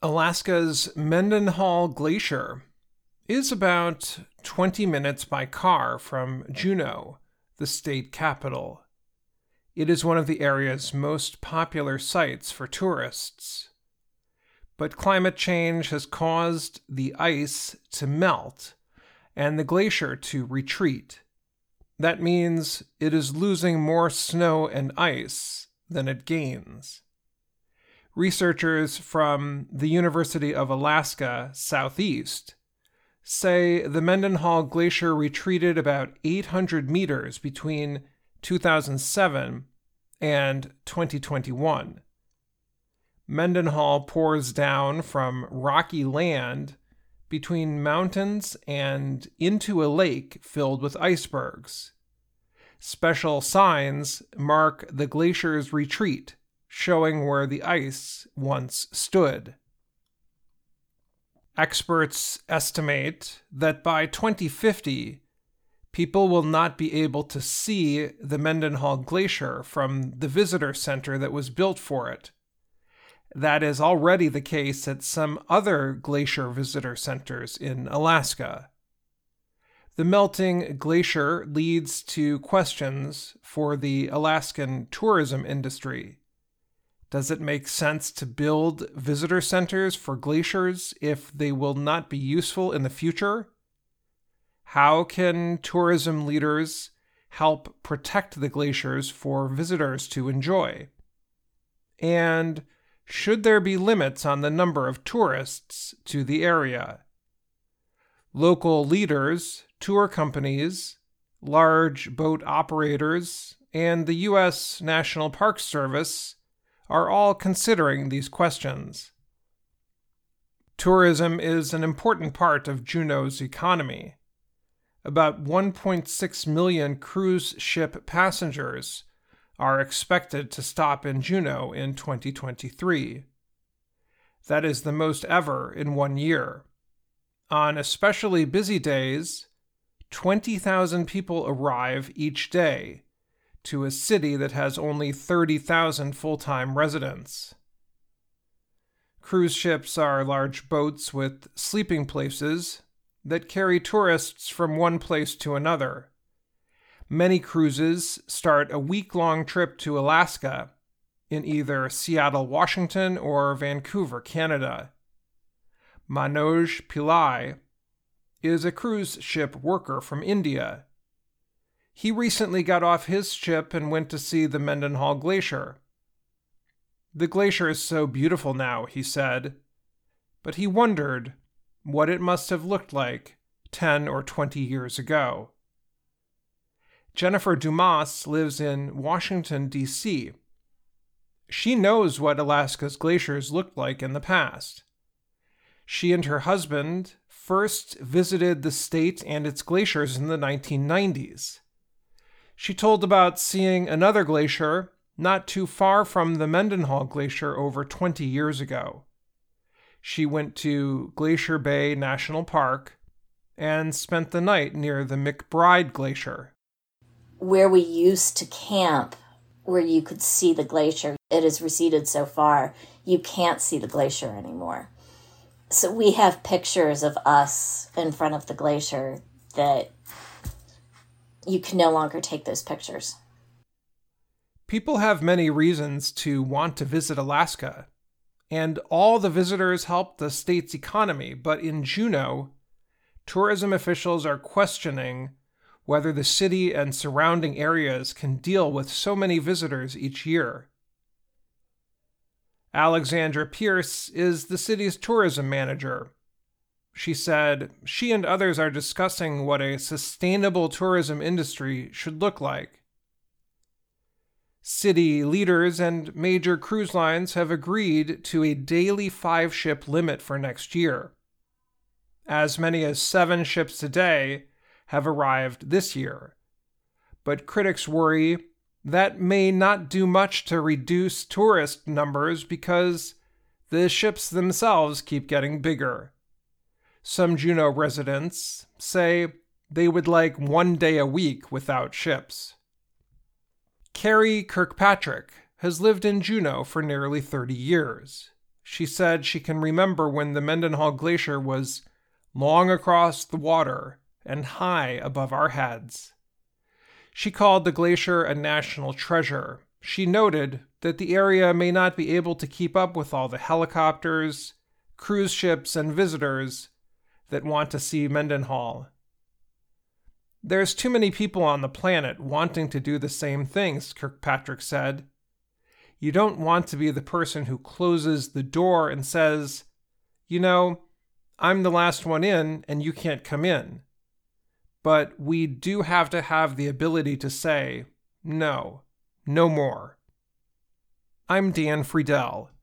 Alaska's Mendenhall Glacier is about 20 minutes by car from Juneau, the state capital. It is one of the area's most popular sites for tourists. But climate change has caused the ice to melt and the glacier to retreat. That means it is losing more snow and ice than it gains. Researchers from the University of Alaska Southeast say the Mendenhall Glacier retreated about 800 meters between 2007 and 2021. Mendenhall pours down from rocky land between mountains and into a lake filled with icebergs. Special signs mark the glacier's retreat, showing where the ice once stood. Experts estimate that by 2050, people will not be able to see the Mendenhall Glacier from the visitor center that was built for it. That is already the case at some other glacier visitor centers in Alaska. The melting glacier leads to questions for the Alaskan tourism industry. Does it make sense to build visitor centers for glaciers if they will not be useful in the future? How can tourism leaders help protect the glaciers for visitors to enjoy? And should there be limits on the number of tourists to the area? Local leaders, tour companies, large boat operators, and the U.S. National Park Service are all considering these questions. Tourism is an important part of Juneau's economy. About 1.6 million cruise ship passengers are expected to stop in Juneau in 2023. That is the most ever in 1 year. On especially busy days, 20,000 people arrive each day to a city that has only 30,000 full-time residents. Cruise ships are large boats with sleeping places that carry tourists from one place to another. Many cruises start a week-long trip to Alaska in either Seattle, Washington, or Vancouver, Canada. Manoj Pillai is a cruise ship worker from India. He recently got off his ship and went to see the Mendenhall Glacier. The glacier is so beautiful now, he said, but he wondered what it must have looked like 10 or 20 years ago. Jennifer Dumas lives in Washington, D.C. She knows what Alaska's glaciers looked like in the past. She and her husband first visited the state and its glaciers in the 1990s. She told about seeing another glacier not too far from the Mendenhall Glacier over 20 years ago. She went to Glacier Bay National Park and spent the night near the McBride Glacier. Where we used to camp, where you could see the glacier, it has receded so far, you can't see the glacier anymore. So we have pictures of us in front of the glacier that you can no longer take those pictures. People have many reasons to want to visit Alaska, and all the visitors help the state's economy, but in Juneau, tourism officials are questioning whether the city and surrounding areas can deal with so many visitors each year. Alexandra Pierce is the city's tourism manager. She said she and others are discussing what a sustainable tourism industry should look like. City leaders and major cruise lines have agreed to a daily 5-ship limit for next year. As many as 7 ships a day have arrived this year, but critics worry that may not do much to reduce tourist numbers because the ships themselves keep getting bigger. Some Juneau residents say they would like 1 day a week without ships. Carrie Kirkpatrick has lived in Juneau for nearly 30 years. She said she can remember when the Mendenhall Glacier was long across the water and high above our heads. She called the glacier a national treasure. She noted that the area may not be able to keep up with all the helicopters, cruise ships, and visitors that want to see Mendenhall. There's too many people on the planet wanting to do the same things, Kirkpatrick said. You don't want to be the person who closes the door and says, you know, I'm the last one in and you can't come in. But we do have to have the ability to say, no, no more. I'm Dan Friedel.